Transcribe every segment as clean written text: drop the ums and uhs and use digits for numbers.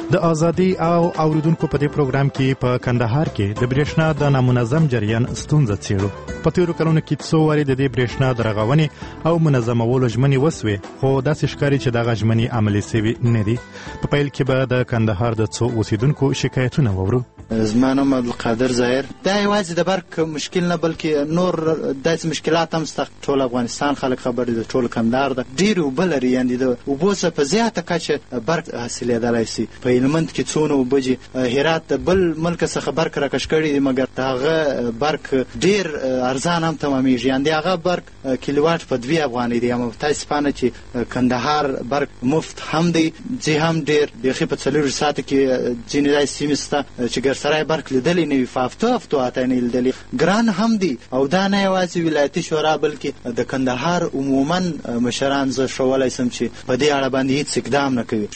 د ازادي او اوریدونکو په دې پروګرام کې په کندهار کې د برېښنا د نامنظم جریان ستونزه څېړو. په تیرو کلونو کې څو وارې د دې برېښنا د رغونې او منظمولو ژمنې وسوې، خو داسې ښکاري چې دغه ژمنې عملي سوي نه دي. په پیل کې به د کندهار د څو اوسیدونکو شکایتونه واورو. زما نوم عبدالقادر ظاهر. دا یوازې د برق مشکل نه بلکې نور داسې مشکلات هم شته. ټول افغانستان خلک خبر دي، ټول کندهار ده ډېرې اوبه لري، یعنې د اوبو څخه په زیاته کچه برق حاصلېدلی شي. په هلمند کې څونه اوبه دي، هرات د بل ملک څخه برق راکش کړي دي، مګر د هغه برق ډېر ارزان هم تمامېږي، یعنې د هغه برق کیلوواټ په 2 افغانۍ دی. متاسفانه چې کندهار برق مفت هم دی، ځي هم ډېر بیخي په 4 ساعته کې ځینې داسې سیمې شته چې ګرسری برق لیدلی نه وي، په هفتو اته یې نه لیدلي. ګران هم دی، او دا نه یوازې ولایتي شورا بلکې د کندهار عموما مشران زه ښوولی شم چې په دې اړه باندې هېڅ اقدام نه کوي.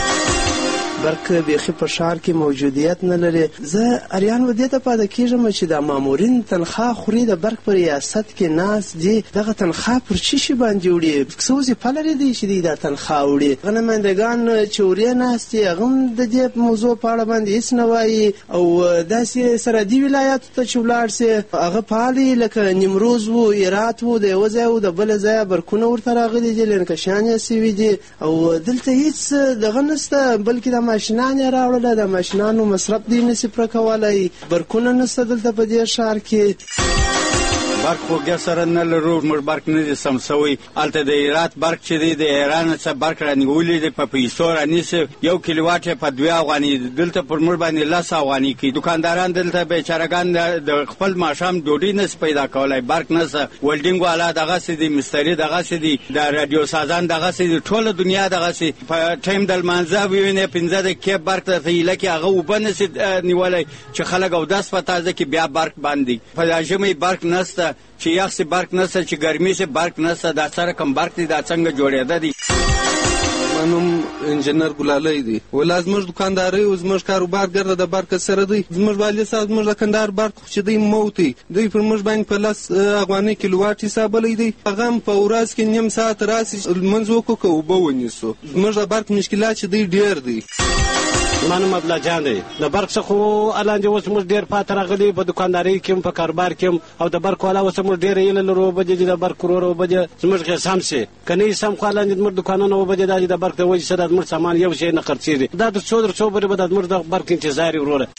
برق بیخي په ښار کې موجودیت نه لري. زه اریان و دې ته پاته کېږم چې د مامورین تنخواه خوري، د برق په ریاست کې ناست دي، دغه تنخواه پر څه شي باندې وړي؟ څه وظیفه لري دی چې دوی دا تنخواه وړي؟ هغه نمایندګان چې ورې ناست دي هغه هم د دې موضوع په اړه باندې هېڅ نه وایي، او داسې سرحدي ولایاتو ته چې ولاړ سي هغه فعال لکه نیمروز و، هرات و، د یوه ځای و د بله ځایه برقونه ورته راغلي دي، لنکشان یې سوي دي، او دلته هېڅ دغه نشته، بلکې د ماشینان یې راوړله، د ماشینانو مصرف دی نشي پوره کولی، برقونه نشته دلته په دې ښار کې. برق خو ګر سره نه لرو، موږ برق نه دي سم سوی. هلته د هرات برق چې دی د ایران څخه برق رانیولی دی، په پیسو رانیسي، 1 کیلوواټ یې په 2 افغانۍ، دلته پر موږ باندې 10 افغانۍ کوي. دکانداران دلته بیچارهګان د خپل ماښام ډوډۍ نشي پیدا کولی، برق نشته. ولډینګ والا دغسې دي، مستري دغسې دي، د راډیو سازان دغسې دي، ټوله دنیا دغسې. په ټایم د لمانځه ووینې 15 دقیقې برق ته هیله کې هغه اوبه نشي نیولی چې خلک اودس په تازه کې بیا برق باندې. په ژمي برق نشته، چې یخ سي برق نشته، چې ګرمي سي برق نشته. دا سره کم برق دی، دا څنګه جوړېده دی؟ منم انجینر ګلالی دی. ولا زموږ دکانداري او زموږ کاروبار ګرده د برق سره دی. زموږ والي صاحب زموږ د کندهار برق چې دی موتی دوی پر موږ باندې په 10 افغانۍ کیلوواټ حسابلی دی. هغه هم په ورځ کې نیم ساعت راسي لمونځ وکړو که اوبه ونیسو. زموږ د برق مشکلات چې دی ډېر دی. منم عبدالله جان دی. د برق څخه الاندې اوس موږ ډېر پاته راغلي، په دکاندارۍ کې هم په کاروبار کې هم، او د برق والا اوس موږ ډېره هیله لرو اوبه دې د برق ورور اوبه دې زموږ کې سم شي، که نه یې سم خو الاندې زموږ دکانونه اوبه دې دا د برق د وجې سره زموږ سامان یو شی نه خرڅېږي. دا د څو پورې به د زموږ د برق انتظار یې وروره.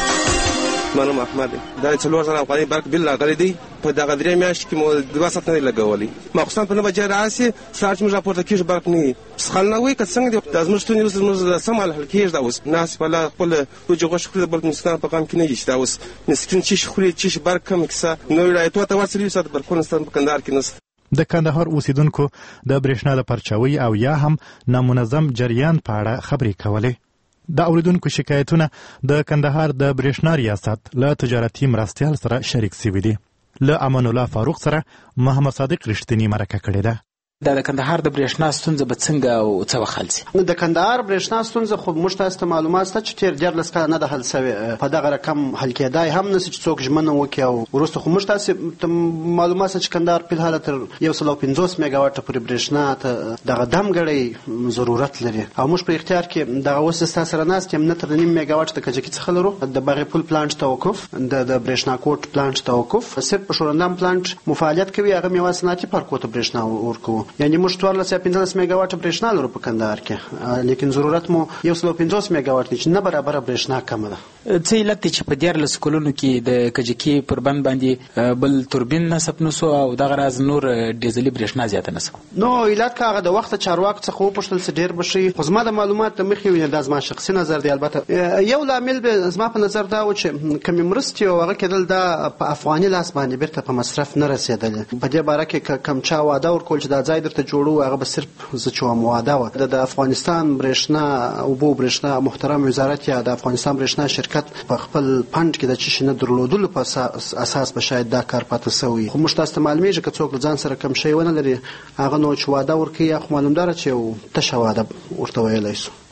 منم احمد دا 4 افغانۍ برق بل راغلی دی. په دغه 3 میاشتې کې مو 2 ساعت نه لګولی، مخصوصا په 9 بجې راسي ساعت چې موږ راپورته کېږي برق نه وي. سخل نه وي که څنګه دی دا زموږ ستونزې اوس زموږ سم حل کېږي. دا اوس ناس په خپل روجې غوښې خوري، د بل مسکینان په غم کې نه دي چې دا اوس مسکین چې خوري چې برق کم کیسه نو ولایتو ته ورسېږي ساعت برقونه ستاسو په کندهار کې نشته. د کندهار اوسیدونکو د برېښنا د پرچاوي او یا هم نامنظم جریان په اړه خبرې کولې. د اوریدونکو شکایتونه د کندهار د برېښنا ریاست له تجارتي مرستیال سره شریک شوي دي. له امان الله فاروق سره محمد صادق رښتینی مرکه کړې ده. د کندهار د برېښنا ستونزه به څنګه او څه وخت حل شي؟ د کندهار برېښنا ستونزه خو موږ تاسو ته معلومات شته چې تېر 14 کاله نه ده حل شوې، په دغه رقم حل کېدای هم نشي چې څوک ژمنه وکړي. او وروسته خو موږ تاسو ته معلومات شته چې کندهار په حال تر 150 میګاواټه پورې برېښنا ته دغه دمګړی ضرورت لري، او موږ په اختیار کې دغه اوس ستاسو سره ناست یم 9.5 میګاواټ د کجکي څخه لرو. د باغ پل پلانټ توقف، د برېښنا کوټ پلانټ توقف، صرف په شورندام پلانټ مفعالیت کوي، هغه میوه صنعتي پارکو ته برېښنا ورکوو. یعنې موږ 14-15 میګاواټه برېښنا لرو په کندهار کې، لیکن ضرورت مو 150 میګاواټ دی چې نه برابره برېښنا کمه ده. څه علت دی چې په 14 کلونو کې د کجکي پر بند باندې بل توربین نصب نسو او دغه راز نور ډیزلي برېښنا زیاته نسو؟ نو علت که هغه د وخت چارواکو څخه وپوښتل څه ډېر به ښه، خو زما د معلومات د مخې وینې دا زما شخصي نظر دی. البته یو لامل به زما په نظر دا و چې کمې مرستې او هغه کېدل دا په افغاني لاس باندې بیرته په مصرف نه رسېدلې. په دې باره کې کم چا واده ورکول چې دا ځای درته جوړو، هغه به صرف زه چې وم واده وه. د افغانستان برېښنا اوبو برېښنا محترم وزارت یا د افغانستان برېښنا شرکت په خپل فنډ کې د څه شي نه درلودلو په اساس به شاید دا کار پاته سوی. خو موږ تاسو ته معلومیږي که څوک له ځان سره کم شی ونه لري، هغه نو چې واده ورکوي یا خو معلومداره چې یو تشه واده ورته ویلی شو.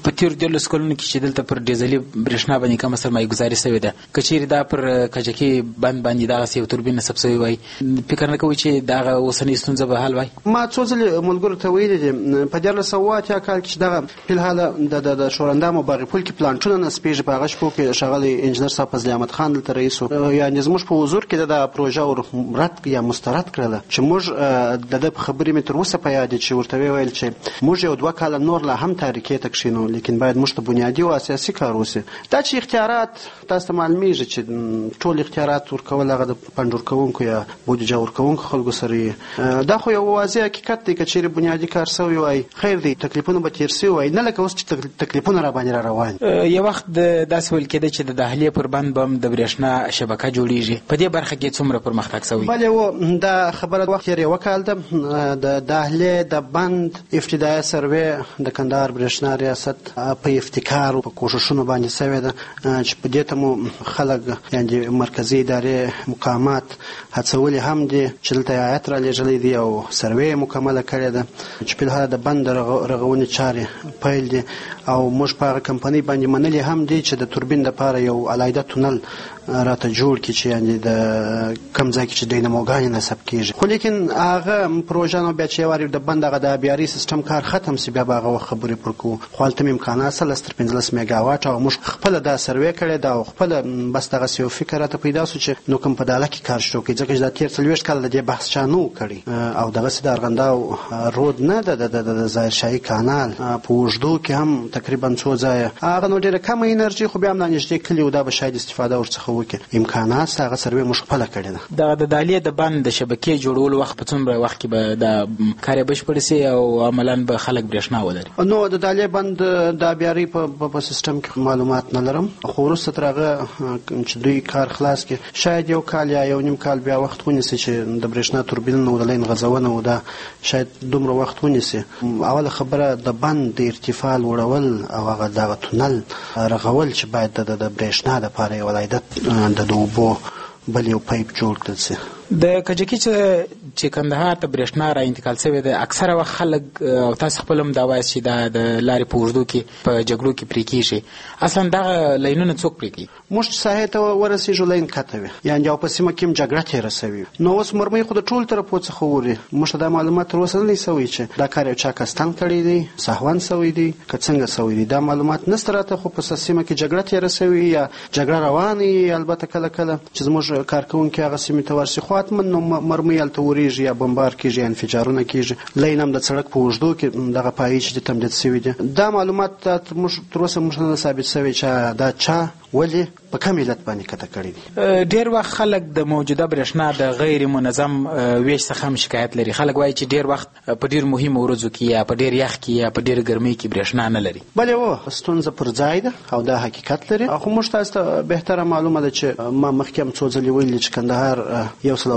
په تیرو 14 کلونو کې چې دلته پر ډیزلي برېښنا باندې کومه سرمایه ګزاري شوې ده، که چیرې دا پر کجکي بند باندې دغسې یو توربین نصب شوی وای، فکر نه کوئ چې دغه اوسنۍ ستونزه به حل وای؟ ما څو ځلې ملګرو ته ویلي دي په 1480 کال کې چې دغه فلحال د شورندام او باغپول کې پلانټونه نصبېږي، په هغه شپو کې ښاغلی انجینر صاحب فضل احمد خان دلته رئیس و، یعنې زموږ په حضور کې د پروژه رد یا مسترد کړله چې موږ د ده په خبرې مې تر اوسه په یاد دي چې ورته ویل چې موږ یو 2 کاله نور لا هم تاریکۍ ته کښېنو، لیکن باید موږ ته بنیادي او اساسي کار وشي. دا چې اختیارات تاسو ته معلومیږي چې ټول اختیارات ورکول هغه د فنډ ورکوونکو یا بودیجه ورکوونکو خلکو سره، دا خو یو واضح حقیقت دی. که چیرې بنیادي کار سوی وای خیر دی، تکلیفونه به تېر سوي وای، نه لکه اوس چې تکلیفونه را باندې را روان. یو وخت داسې ویل کېده چې د دهلیې پر بند به هم د برېښنا شبکه جوړېږي، په دې برخه کې څومره پرمختګ سوی؟ بلې و دا خبره وخت تېر یوه کال ده. د دهلیې د بند ابتدایي سروې د کندهار برېښنا ریاست په افتکار په کوښښونو باندې سوې ده چې په دې ته مو خلک یعنې مرکزي ادارې مقامات هڅولي هم دي چې دلته هیات را لېږلی دی او سروې یې مکمله کړې ده چې فلحال د بند د رغونې چارې پیل دي او موږ په هغه کمپنۍ باندې منلي هم دي چې د توربین دپاره یو علاحده تونل راته جوړ کړي چې یعنې د کوم ځای کې چې ډیناموګانې نصب کېږي. خو لیکن هغه پروژه نو بیا چې یو وارې د بند هغه د آبیاري سیسټم کار ختم سي، بیا به هغه وخت خبرې پر کوو. خو هلته مې امکانات 15 میګاواټ او موږ خپله دا سروې کړې ده او خپله بس دغسې یو فکر راته پیدا سو چې نو کوم په داله کې کار شروع کړي، ځکه چې دا تېر 40 کاله د دې بحث چا نه و کړی او دغسې د ارغنداو رود نه د ظاهرشاهي کانال په اوږدو کې هم تقریبا څو ځایه هغه نو ډېره کمه انرژي، خو بیا هم دا نږدې کلي و دا به شاید استفاده ورڅخه وکړي. امکانات هغه سروې موږ خپله کړې ده. د دهلیې د بند د شبکې جوړولو وخت په څومره وخت کې به دا کار یې بشپړ سي او عملاً به خلک برېښنا ولري؟ نو د دهلیې بند د آبیاري په سیسټم کې معلومات نه لرم، خو وروسته تر هغه چې دوی کار خلاص کړي شاید یو کال یا یو نیم کال بیا وخت ونیسي چې د برېښنا توربینونه او د لین غځونه و دا شاید دومره وخت ونیسي. اوله خبره د بند د ارتفاع لوړول او هغه دغه تونل رغول چې باید د برېښنا دپاره یو علاحده د اوبو بل یو پایپ جوړ کړل سي. د کجکي چې کندهار ته برېښنا را انتقال شوې ده، اکثره وخت خلک او تاسو خپل هم دا وایاست چې دا د لارې په اوږدو کې په جګړو کې پرې کېږي، اصلا دغه لینونه څوک پرې کوي؟ موږ چې ساحې ته ورسېږو لین کته وي، یعنې او په سیمه کې هم جګړه تېره سوې، نو اوس مرمۍ خو د ټولو طرفو څخه وري. موږ ته دا معلومات تر اوسه نه دی سوی چې دا کار یو چا کستان کړی دی، سهوان سوی دی که څنګه سوی دی، دا معلومات نشته راته. خو په سیمه کې جګړه تېره سوې یا جګړه روانه البته کله کله چې زموږ کارکوونکي هغه سیمې ته ورسي، خو حتما نو مرمۍ هلته ورېږي یا بمبار کېږي یا انفجارونه کېږي. لین هم د سړک په اوږدو کې دغه پایې چې دي تمدید سوي دي. دا معلومات موږ تر اوسه موږ نه ثابت سوی چې دا چا ولې په کوم علت باندې کته کړی دي. ډېر وخت خلک د موجوده برېښنا د غیر منظم ویش څخه هم شکایت لري. خلک وایي چې ډېر وخت په ډېر مهمو ورځو کې یا په ډېر یخ کې یا په ډېر ګرمۍ کې برېښنا نه لري. بلې و ستونزه پر ځای ده او دا حقیقت لري. خو موږ تاسو ته بهتره معلومه ده چې ما مخکې هم څو ځلې ویلي چې کندهار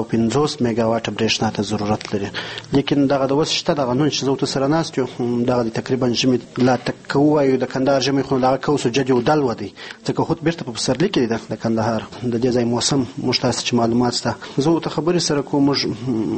150 میګاواټه برېښنا ته ضرورت لري، لیکن دغه د اوس شته دغه نن چې زه ورته سره ناست یو دغه تقریبا ژمي لا تکه ووایو د کندهار ژمي خو دغه کوس و جد یو ډل و دی، ځکه خود بېرته په پسرلي کې دی د کندهار د دې ځای موسم. موږ تاسو چې معلومات شته زه ورته خبرې سره کوم، موږ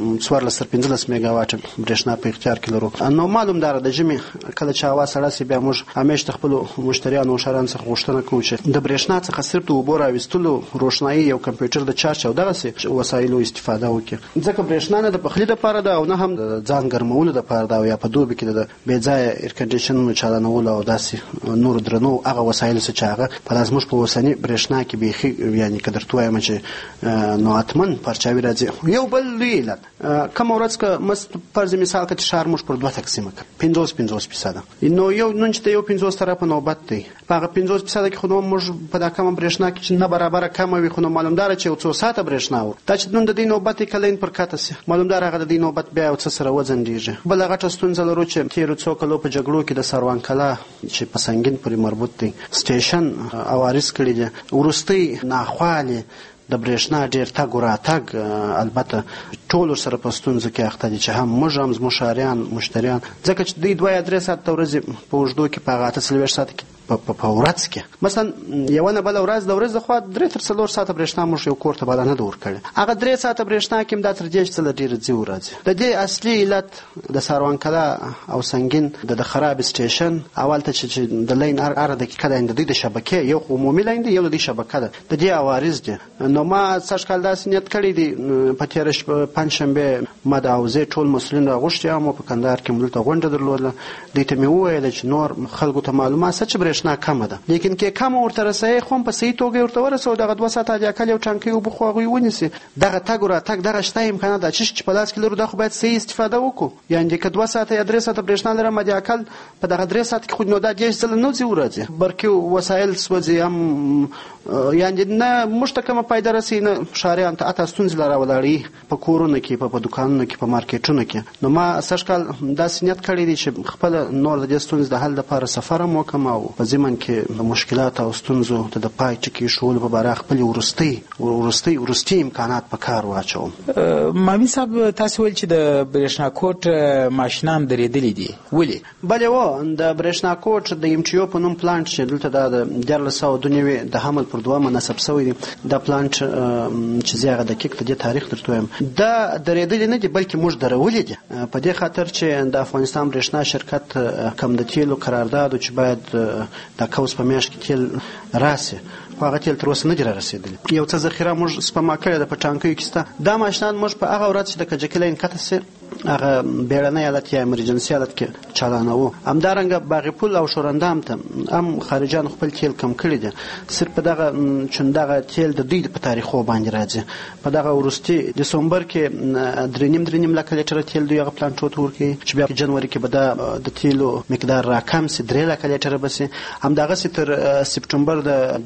14-15 میګاواټه برېښنا په اختیار کې لرو. نو معلوم داره د ژمي کله چې هوا سړه سي بیا موږ همیش د خپلو مشتریانو او شهرانو څخه غوښتنه کوو چې د برېښنا څخه صرف د اوبو راویستلو، روښنایي، یو کمپیوټر د چارج او دغسې وسایلو استفاده وکړي، ځکه برېښنا نه د پخلي دپاره ده او نه هم د ځان ګرمولو دپاره ده او یا په دوبي کې د بېځایه ایرکنډیشنونو چالانولو او داسې نورو درنو هغه وسایلو څه چې هغه په لاس موږ په اوسني برېښنا کې بیخي یعنې که درته وایم چې نو حتما پرچاوي راځي. یو بل لوی علت کومه ورځ که فرض مثال که چې ښار موږ پر 2 تقسیمه کړو 50% نو یو نن چې د یو 50 طرفه نوبت دی، په هغه 50% کې خو نو موږ په دا کمه برېښنا کې چې نه برابره کمه وي، خو نو معلومداره چې یو څو ساعته برېښنا و دا چې نن د دې نوبت یې کله پر کته سي، معلومداره هغه د دې نوبت بیا یو څه سره وځنډېږي. بله غټه ستونزه لرو چې تېرو څو کلو په جګړو کې د سروان کلا چې په سنګین پورې مربوط دی سټیشن اوارس کړي دي، وروستۍ ناخوالې د برېښنا ډېر تګ وراتګ البته ټول سره په ستونزو کې اخته دي چې هم موږ هم زموږ ښاریان مشتریان، ځکه چې دوی 2-3 ساعته ورځې په اوږدو کې په هغه 48 ساعته کې په ورځ کې مثلا یوه نه بله ورځ د ورځې لخوا 3 تر 4 ساعته برېښنا موږ یو کور ته بله نه ده ورکړې هغه 3 ساعته برېښنا کې هم دا تر دې چې څه ډېره ځي ورځي د دې اصلي علت د ساروانکلا او سنګین د خراب سټیشن اول ته چې د لین هر دقیقه د دوی د شبکې یو عمومي لین دی یو د شبکه ده د دې عوارض دي نو ما سږ کال داسې نیت کړی دی په تېره پنجشنبې ما د حوزې ټول مسؤلین راغوښتي او په کندهار کې مو دلته غونډه درلوده دوی ته مې وویل چې نور خلکو ته معلومات شته چې برېښنا کمه ده لیکن کې کمه ورته رسوي خو هم په صحیح توګه ورته ورسوو دغه 2 ساعته حداقل یو ټانکۍ اوبه خو هغوی ونیسي دغه تګ و راتګ دغه شته امکانات ده چې په لاس کې لرو دا خو باید صحیح استفاده وکړو یعنې که 2 ساعته یا 3 ساعته برېښنا لرم حداقل په دغه 3 ساعت کې خو نو دا 10 ځله نه ځي ورځي برقي وسایل سوځي هم یعنې نه موږ ته کومه فایده رسي نه ښاریانو ته اته ستونزې لا راولاړوي په کورونو کې په دوکانونو کې په مارکیټونو کې نو ما سږ کال داسې نیت کړی دی چې خپله نور د دې ستونزې د حل لپاره سفر هم وکړم او په ضمن کې د مشکلاتو او ستونزو ته د پای ټکي ایښولو په باره خپلې وروستي امکانات په کار واچوم مامي صاحب تاسو ویل چې د برېښنا کوټ ماشینان درېدلي دي ولې بلې و د برېښنا کوټ د MTO په نوم پلانټ چې دلته دا د 1492 د حمل پر 2 نصب شوی دی دا پلانټ چې زه هغه دقیق د دې تاریخ درته وایم دا درېدلي نه دي بلکې موږ درولي دي په دې خاطر چې د افغانستان برېښنا شرکت کم د تیلو قرارداد چې باید د کوس په میاشت کې تیل راسي خو هغه تیل تر اوسه نه دي رارسېدلي یو څه ذخیره موږ سپما کړې ده په ټانکیو کې شته دا ماشینان موږ په هغه ورځ چې د کجکي لین کته سي هغه بیړنی حالت یا امرجنسي حالت کې چالانوو همدارنګه باغپول او شورندام ته هم خارجان خپل تیل کم کړي دي صرف په دغه چون دغه تیل د دوی په تاریخو باندې راځي په دغه وروستي دسمبر کې 3.5 لک لیټر تیل دوی هغه پلانټو ته ورکوي چې بیا په جنوري کې به د تیلو مقدار راکم سي 3 لک لیټر به سي همدغسې تر سپټمبر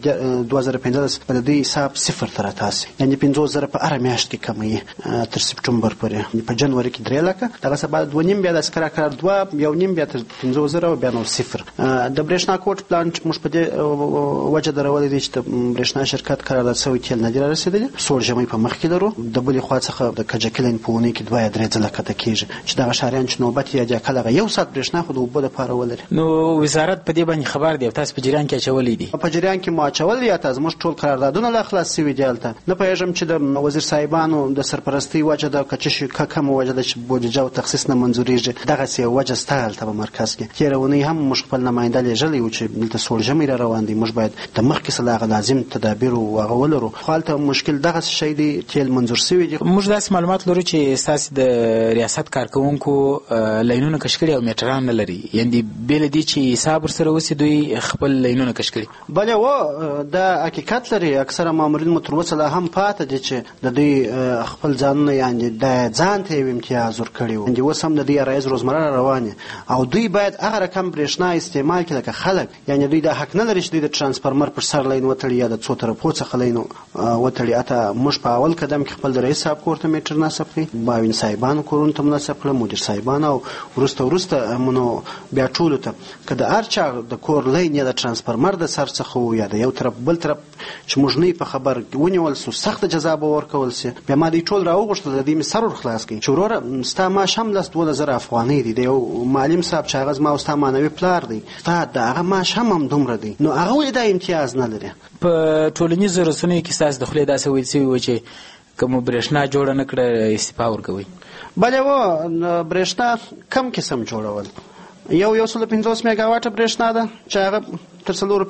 د 2015 په دې حساب صفر ته راتاسي یعنې 50,000 په هره میاشت کې کموي تر سپټمبر پورې په جنوري کې 3 لکه دغه څه بعد 2.5 بیا د سکرا 2.5 بیا تر 50,000 بیا نو صفر د برېښنا کوټ پلانټ موږ په دې وجه درولې دي چې د برېښنا شرکت قرارداد شوی تیل نه دی رسېدلی سوړ ژمی په مخ کې لرو د بلې خوا څخه د کجکي لین په اونۍ کې 2-3 ځله کته کېږي چې دغه ښاریان چې نوبت یې حداقل هغه 1 ساعت برېښنا خو د اوبو دپاره ولري نو وزارت په دې باندې خبر دی او تاسو په جریان کې اچولی دي په جریان کې مو اچولي یا تاسو موږ ټول قراردادونه لا خلاص شوي دي هلته نه پوهېږم چې د وزیر صاحبانو د سرپرستۍ وجه ده که څه کومه وجه ده چې بودیجه او تخصیص نه منظورېږي دغسې یو وجه شته هلته په مرکز کې تېره اونۍ هم موږ خپل نماینده لېږلی و چې دلته سوړ ژمی را روان دی موږ باید د مخکې څه هغه لازم تدابیر و هغه ولرو خو هلته مشکل دغسې شی دی تیل منظور شوي دي موږ داسې معلومات لرو چې ستاسې د ریاست کارکوونکو لینونه کش کړي او میټران نه لري یعنې بېله دې چې حساب ورسره وسي دوی خپل لینونه کش کړي بلې و دا حقیقت لري اکثره مامورین مو تر اوسه لا هم پاته دي چې د دوی خپل ځانونه یعنې د ځان ته یو امتیاز ورکړی و اوس هم د دوی عرایض روزمره روانې او دوی باید هغه رقم برېښنا استعمال کړي لکه خلک یعنې دوی دا حق نه لري چې دوی د ترانسفارمر پر سر لین وتړي یا د څو طرفو څخه لین وتړي اته موږ په اول قدم کې خپل د رئیس صاحب کور ته میټر نصب کړي معاون صاحبانو کورونو ته نصب کړه مدیر صاحبانو او وروسته مونو بیا ټولو ته که د هر چا د کور لین یا د ترانسفارمر د سر څخه یا د یو طرف بل طرف چې موږ نه په خبر ونیول سو سخته جزا به ورکول سي بیا ما دوی ټول راوغوښتل د دې مې سر ور خلاص کړي چې وروره ستا معاش هم 12,000 افغانۍ دی د یو معلم صاحب چې هغه زما او ستا معنوي پلار دی ستا د هغه معاش هم همدومره دی نو هغه ولې دا امتیاز نه لري په ټولنیزو رسنیو کې ستاسو د خولې داسې ویل سوي و چې که مو برېښنا جوړه نه کړه استعفا ورکوئ بلې و برېښنا کم قسم جوړول یو 150 میګاواټه برېښنا ده چې هغه تر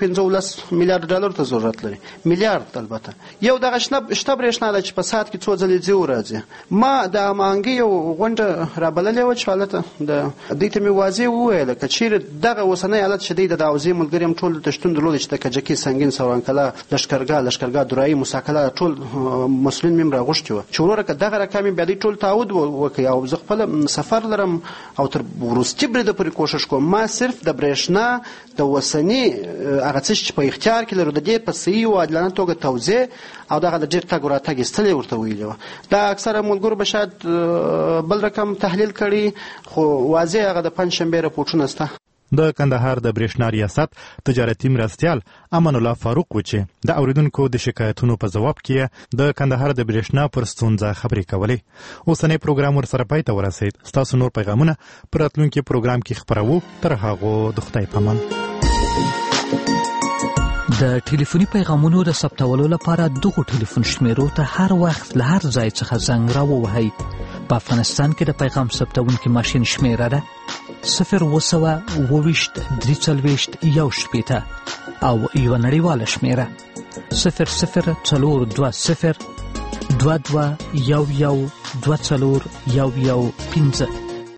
415 میلیارډ ډالر ته ضرورت لري میلیارډ البته یو دغه شته برېښنا ده چې په ساعت کې څو ځلې ځي ورځي ما د مانګې یو غونډه رابللې وه چې هلته دوی ته مې واضح وویله که چیرې دغه اوسنی حالت چې دی د حوزې ملګري هم ټول دلته شتون درلودی چې د کجکي سنګین سورانکلا لښکرګاه درایي موساکله ټول مسؤلین مې هم راغوښتي وه چې وروره که دغه رقم بیا دوی ټول تعهد وکړي او زه خپله سفر لرم او تر وروستي بریده پورې کوښښ کوم ما صرف د برېښنا د اوسني هغه څه چې په اختیار کې لرو د دې په صحیح او عادلانه توګه توزیع او دغه د ډېر تګ و راتګ ایستل یې ورته ویلي وه دا اکثره ملګرو به شاید بل رقم تحلیل کړي خو واضح هغه د پنجشنبې رپورټونه شته د کندهار د برېښنا ریاست تجارتي مرستیال امان الله فاروق و چې د اوریدونکو د شکایتونو په ځواب کې د کندهار د برېښنا پر ستونزه خبرې کولې اوسنی پروګرام ورسره پای ته ورسید ستاسو نور پیغامونه پر راتلونکي پروګرام کې خپروو تر هغو د خدای په امان د ټلیفوني پیغامونو د ثبتولو لپاره دغو ټلیفون شمیرو ته هر وخت له هر ځای څخه زنګ راووهئ. په افغانستان کې د پیغام ثبتونکي ماشین شمیره ده 0202341 او یو نړیواله شمیره 00402211241115.